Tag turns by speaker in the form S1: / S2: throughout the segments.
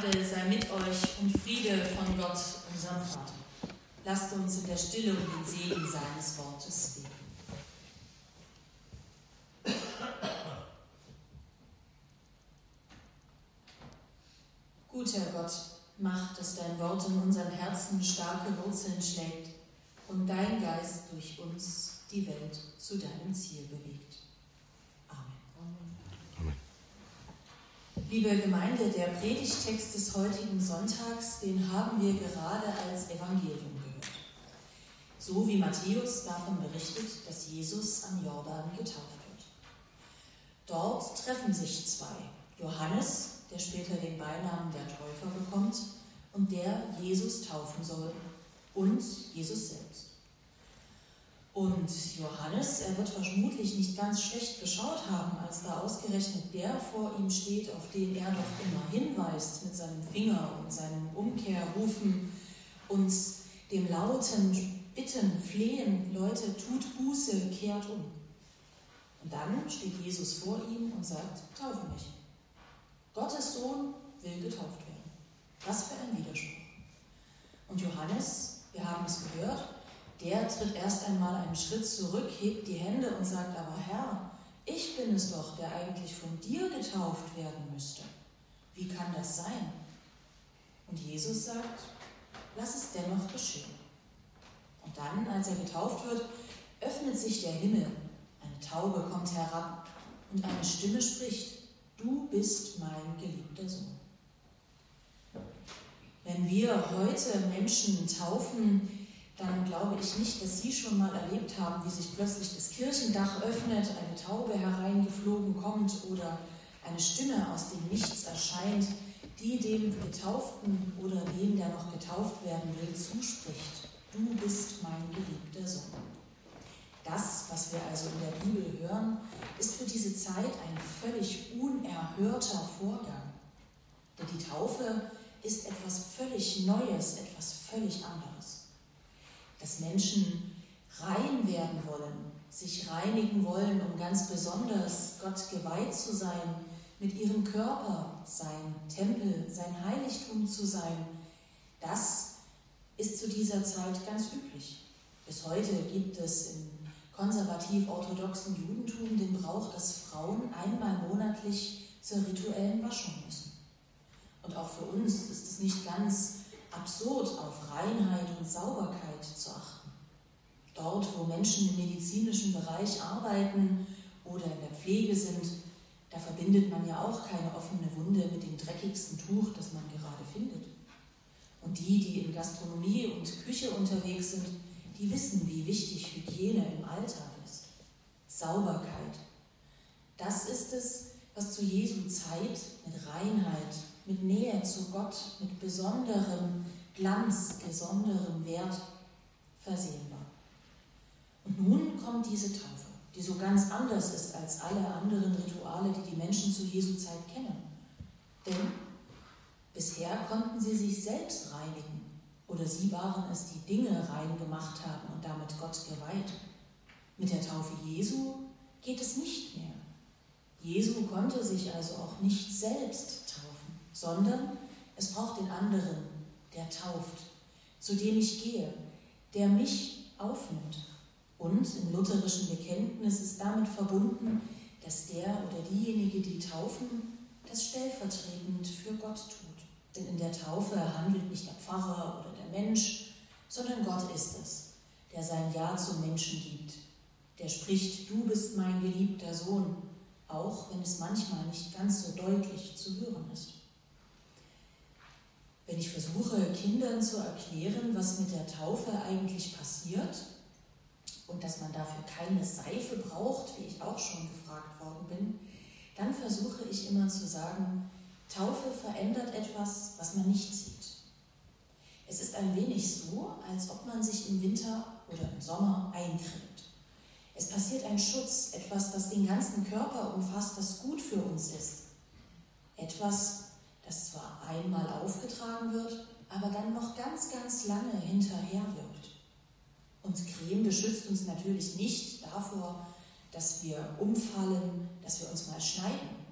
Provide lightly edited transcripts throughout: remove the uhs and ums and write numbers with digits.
S1: Gnade sei mit euch und Friede von Gott, unserem Vater. Lasst uns in der Stille um den Segen seines Wortes beten. Guter Gott, mach, dass dein Wort in unseren Herzen starke Wurzeln schlägt und dein Geist durch uns die Welt zu deinem Ziel bewegt. Amen. Liebe Gemeinde, der Predigttext des heutigen Sonntags, den haben wir gerade als Evangelium gehört. So wie Matthäus davon berichtet, dass Jesus am Jordan getauft wird. Dort treffen sich zwei: Johannes, der später den Beinamen der Täufer bekommt und der Jesus taufen soll, und Jesus selbst. Und Johannes, er wird vermutlich nicht ganz schlecht geschaut haben, als da ausgerechnet der vor ihm steht, auf den er doch immer hinweist mit seinem Finger und seinem Umkehrrufen und dem lauten Bitten, Flehen: Leute, tut Buße, kehrt um. Und dann steht Jesus vor ihm und sagt: Taufe mich. Gottes Sohn will getauft werden. Was für ein Widerspruch. Und Johannes, wir haben es gehört, der tritt erst einmal einen Schritt zurück, hebt die Hände und sagt: Aber Herr, ich bin es doch, der eigentlich von dir getauft werden müsste. Wie kann das sein? Und Jesus sagt: Lass es dennoch geschehen. Und dann, als er getauft wird, öffnet sich der Himmel. Eine Taube kommt herab und eine Stimme spricht: Du bist mein geliebter Sohn. Wenn wir heute Menschen taufen, dann glaube ich nicht, dass Sie schon mal erlebt haben, wie sich plötzlich das Kirchendach öffnet, eine Taube hereingeflogen kommt oder eine Stimme aus dem Nichts erscheint, die dem Getauften oder dem, der noch getauft werden will, zuspricht: Du bist mein geliebter Sohn. Das, was wir also in der Bibel hören, ist für diese Zeit ein völlig unerhörter Vorgang. Denn die Taufe ist etwas völlig Neues, etwas völlig anderes. Dass Menschen rein werden wollen, sich reinigen wollen, um ganz besonders Gott geweiht zu sein, mit ihrem Körper sein Tempel, sein Heiligtum zu sein, das ist zu dieser Zeit ganz üblich. Bis heute gibt es im konservativ-orthodoxen Judentum den Brauch, dass Frauen einmal monatlich zur rituellen Waschung müssen. Und auch für uns ist es nicht ganz absurd, auf Reinheit und Sauberkeit zu achten. Dort, wo Menschen im medizinischen Bereich arbeiten oder in der Pflege sind, da verbindet man ja auch keine offene Wunde mit dem dreckigsten Tuch, das man gerade findet. Und die in Gastronomie und Küche unterwegs sind, die wissen, wie wichtig Hygiene im Alltag ist. Sauberkeit. Das ist es, was zu Jesu Zeit mit Reinheit, mit Nähe zu Gott, mit besonderem Glanz, besonderem Wert versehen war. Und nun kommt diese Taufe, die so ganz anders ist als alle anderen Rituale, die die Menschen zu Jesu Zeit kennen. Denn bisher konnten sie sich selbst reinigen. Oder sie waren es, die Dinge rein gemacht haben und damit Gott geweiht. Mit der Taufe Jesu geht es nicht mehr. Jesu konnte sich also auch nicht selbst taufen, sondern es braucht den anderen, der tauft, zu dem ich gehe, der mich aufnimmt. Und im lutherischen Bekenntnis ist damit verbunden, dass der oder diejenige, die taufen, das stellvertretend für Gott tut. Denn in der Taufe handelt nicht der Pfarrer oder der Mensch, sondern Gott ist es, der sein Ja zum Menschen gibt. Der spricht: Du bist mein geliebter Sohn, auch wenn es manchmal nicht ganz so deutlich zu hören ist. Wenn ich versuche, Kindern zu erklären, was mit der Taufe eigentlich passiert und dass man dafür keine Seife braucht, wie ich auch schon gefragt worden bin, dann versuche ich immer zu sagen: Taufe verändert etwas, was man nicht sieht. Es ist ein wenig so, als ob man sich im Winter oder im Sommer eincremt. Es passiert ein Schutz, etwas, das den ganzen Körper umfasst, das gut für uns ist. Etwas, das zwar einmal aufgetragen wird, aber dann noch ganz, ganz lange hinterher wirkt. Und Creme beschützt uns natürlich nicht davor, dass wir umfallen, dass wir uns mal schneiden,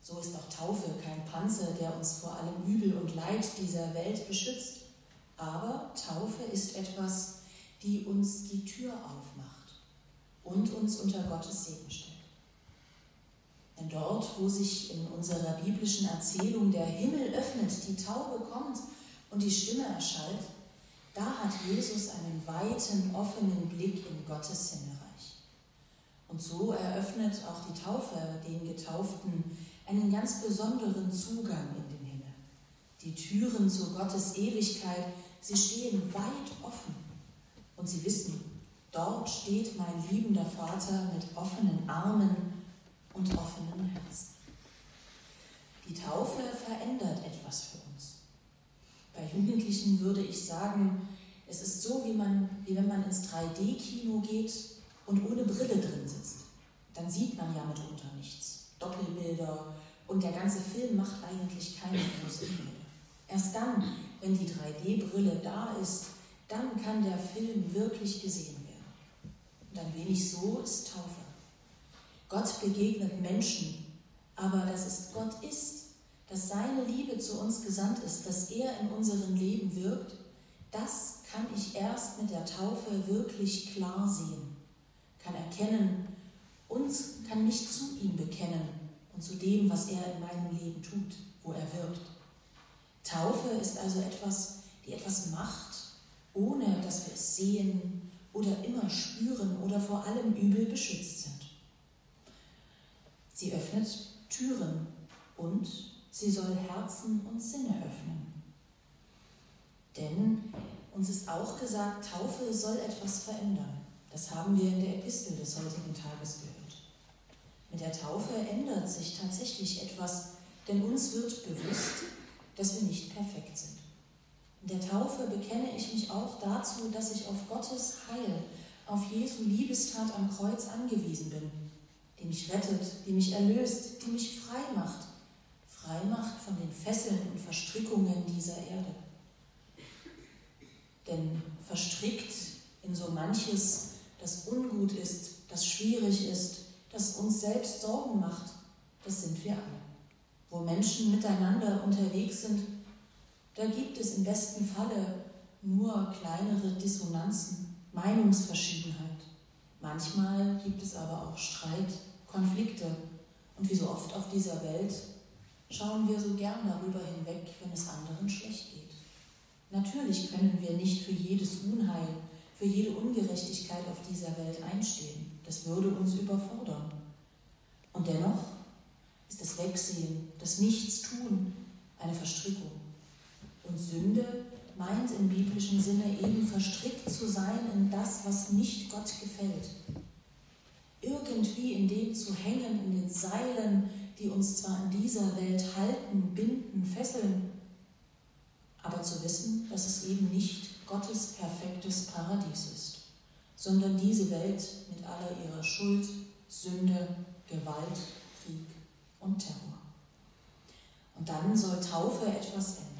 S1: So ist auch Taufe kein Panzer, der uns vor allem Übel und Leid dieser Welt beschützt. Aber Taufe ist etwas, die uns die Tür aufmacht und uns unter Gottes Segen stellt. Denn dort, wo sich in unserer biblischen Erzählung der Himmel öffnet, die Taube kommt und die Stimme erschallt, da hat Jesus einen weiten, offenen Blick in Gottes Himmelreich. Und so eröffnet auch die Taufe den Getauften einen ganz besonderen Zugang in den Himmel. Die Türen zu Gottes Ewigkeit, sie stehen weit offen. Und sie wissen, dort steht mein liebender Vater mit offenen Armen und offenen Herzen. Die Taufe verändert etwas für uns. Bei Jugendlichen würde ich sagen, es ist so, wie wenn man ins 3D-Kino geht und ohne Brille drin sitzt. Dann sieht man ja mitunter nichts. Doppelbilder und der ganze Film macht eigentlich keine große Freude. Erst dann, wenn die 3D-Brille da ist, dann kann der Film wirklich gesehen werden. Und ein wenig so ist Taufe. Gott begegnet Menschen, aber dass es Gott ist, dass seine Liebe zu uns gesandt ist, dass er in unserem Leben wirkt, das kann ich erst mit der Taufe wirklich klar sehen, kann erkennen und kann mich zu ihm bekennen und zu dem, was er in meinem Leben tut, wo er wirkt. Taufe ist also etwas, die etwas macht, ohne dass wir es sehen oder immer spüren oder vor allem übel beschützt sind. Sie öffnet Türen und sie soll Herzen und Sinne öffnen. Denn uns ist auch gesagt, Taufe soll etwas verändern. Das haben wir in der Epistel des heutigen Tages gehört. Mit der Taufe ändert sich tatsächlich etwas, denn uns wird bewusst, dass wir nicht perfekt sind. In der Taufe bekenne ich mich auch dazu, dass ich auf Gottes Heil, auf Jesu Liebestat am Kreuz angewiesen bin, die mich rettet, die mich erlöst, die mich frei macht von den Fesseln und Verstrickungen dieser Erde. Denn verstrickt in so manches, das ungut ist, das schwierig ist, das uns selbst Sorgen macht, das sind wir alle. Wo Menschen miteinander unterwegs sind, da gibt es im besten Falle nur kleinere Dissonanzen, Meinungsverschiedenheit. Manchmal gibt es aber auch Streit, Konflikte. Und wie so oft auf dieser Welt schauen wir so gern darüber hinweg, wenn es anderen schlecht geht. Natürlich können wir nicht für jedes Unheil, für jede Ungerechtigkeit auf dieser Welt einstehen. Das würde uns überfordern. Und dennoch ist das Wegsehen, das Nichtstun eine Verstrickung. Und Sünde meint im biblischen Sinne eben verstrickt zu sein in das, was nicht Gott gefällt. Irgendwie in dem zu hängen, in den Seilen, die uns zwar in dieser Welt halten, binden, fesseln, aber zu wissen, dass es eben nicht Gottes perfektes Paradies ist, sondern diese Welt mit aller ihrer Schuld, Sünde, Gewalt, Krieg und Terror. Und dann soll Taufe etwas ändern.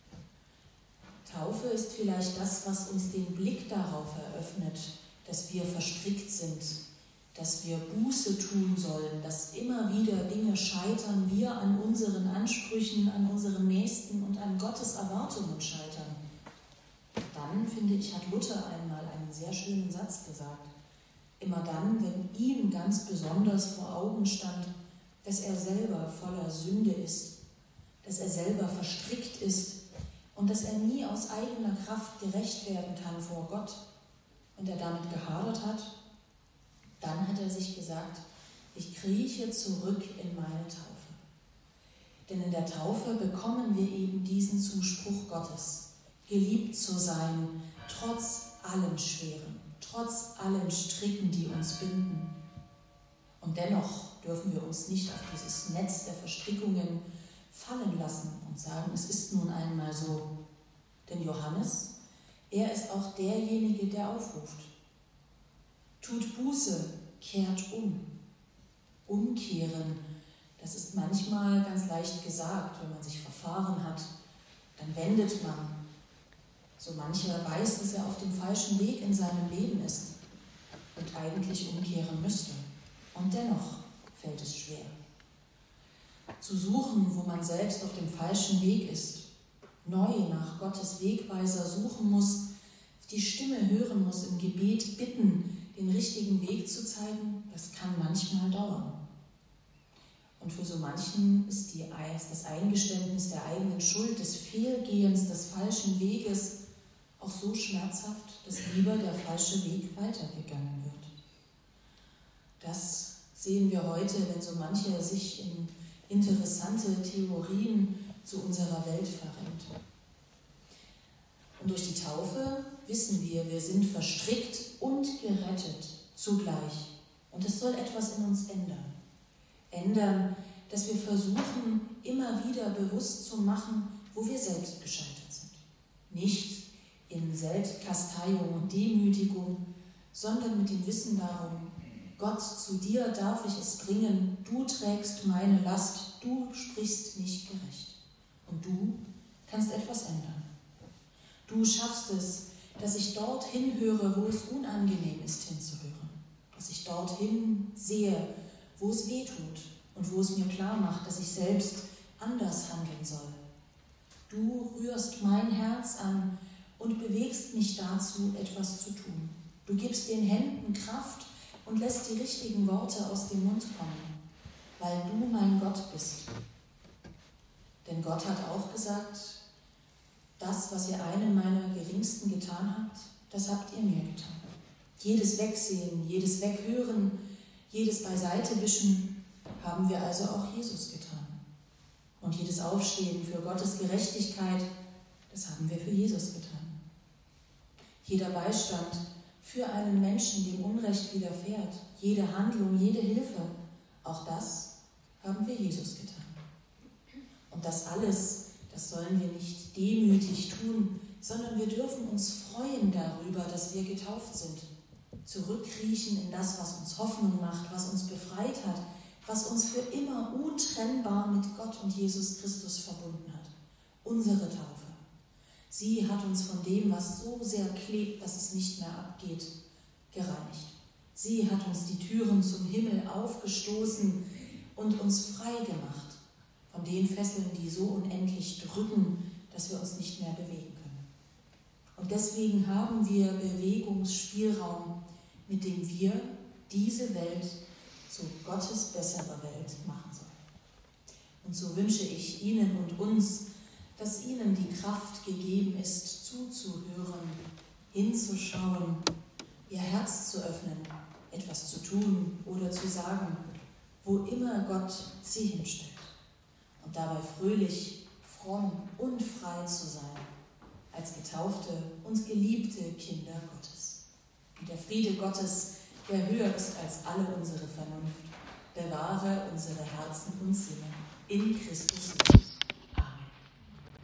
S1: Taufe ist vielleicht das, was uns den Blick darauf eröffnet, dass wir verstrickt sind, dass wir Buße tun sollen, dass immer wieder Dinge scheitern, wir an unseren Ansprüchen, an unseren Nächsten und an Gottes Erwartungen scheitern. Dann, finde ich, hat Luther einmal einen sehr schönen Satz gesagt. Immer dann, wenn ihm ganz besonders vor Augen stand, dass er selber voller Sünde ist, dass er selber verstrickt ist und dass er nie aus eigener Kraft gerecht werden kann vor Gott und er damit gehadert hat, dann hat er sich gesagt, ich krieche zurück in meine Taufe. Denn in der Taufe bekommen wir eben diesen Zuspruch Gottes, geliebt zu sein, trotz allem Schweren, trotz allen Stricken, die uns binden. Und dennoch dürfen wir uns nicht auf dieses Netz der Verstrickungen fallen lassen und sagen, es ist nun einmal so. Denn Johannes, er ist auch derjenige, der aufruft. Tut Buße, kehrt um. Umkehren, das ist manchmal ganz leicht gesagt, wenn man sich verfahren hat, dann wendet man. So mancher weiß, dass er auf dem falschen Weg in seinem Leben ist und eigentlich umkehren müsste. Und dennoch fällt es schwer. zu suchen, wo man selbst auf dem falschen Weg ist, neu nach Gottes Wegweiser suchen muss, die Stimme hören muss, im Gebet bitten, den richtigen Weg zu zeigen, das kann manchmal dauern. Und für so manchen ist das Eingeständnis der eigenen Schuld, des Fehlgehens, des falschen Weges auch so schmerzhaft, dass lieber der falsche Weg weitergegangen wird. Das sehen wir heute, wenn so mancher sich in interessante Theorien zu unserer Welt verrennt. Und durch die Taufe wissen wir sind verstrickt und gerettet zugleich. Und es soll etwas in uns ändern. Ändern, dass wir versuchen, immer wieder bewusst zu machen, wo wir selbst gescheitert sind. Nicht in Selbstkasteiung und Demütigung, sondern mit dem Wissen darum, Gott, zu dir darf ich es bringen, du trägst meine Last, du sprichst mich gerecht. Und du kannst etwas ändern. Du schaffst es, dass ich dorthin höre, wo es unangenehm ist hinzuhören. Dass ich dorthin sehe, wo es weh tut und wo es mir klar macht, dass ich selbst anders handeln soll. Du rührst mein Herz an und bewegst mich dazu, etwas zu tun. Du gibst den Händen Kraft und lässt die richtigen Worte aus dem Mund kommen, weil du mein Gott bist. Denn Gott hat auch gesagt, das, was ihr einem meiner Geringsten getan habt, das habt ihr mir getan. Jedes Wegsehen, jedes Weghören, jedes Beiseitewischen haben wir also auch Jesus getan. Und jedes Aufstehen für Gottes Gerechtigkeit, das haben wir für Jesus getan. Jeder Beistand für einen Menschen, dem Unrecht widerfährt, jede Handlung, jede Hilfe, auch das haben wir Jesus getan. Und das alles, das sollen wir nicht demütig tun, sondern wir dürfen uns freuen darüber, dass wir getauft sind. Zurückkriechen in das, was uns Hoffnung macht, was uns befreit hat, was uns für immer untrennbar mit Gott und Jesus Christus verbunden hat. Unsere Taufe. Sie hat uns von dem, was so sehr klebt, dass es nicht mehr abgeht, gereinigt. Sie hat uns die Türen zum Himmel aufgestoßen und uns frei gemacht von den Fesseln, die so unendlich drücken, dass wir uns nicht mehr bewegen können. Und deswegen haben wir Bewegungsspielraum, mit dem wir diese Welt zu Gottes besserer Welt machen sollen. Und so wünsche ich Ihnen und uns, dass Ihnen die Kraft gegeben ist, zuzuhören, hinzuschauen, Ihr Herz zu öffnen, etwas zu tun oder zu sagen, wo immer Gott Sie hinstellt. Und dabei fröhlich, fromm und frei zu sein, als getaufte und geliebte Kinder Gottes. Und der Friede Gottes, der höher ist als alle unsere Vernunft, bewahre unsere Herzen und Sinne in Christus Jesus.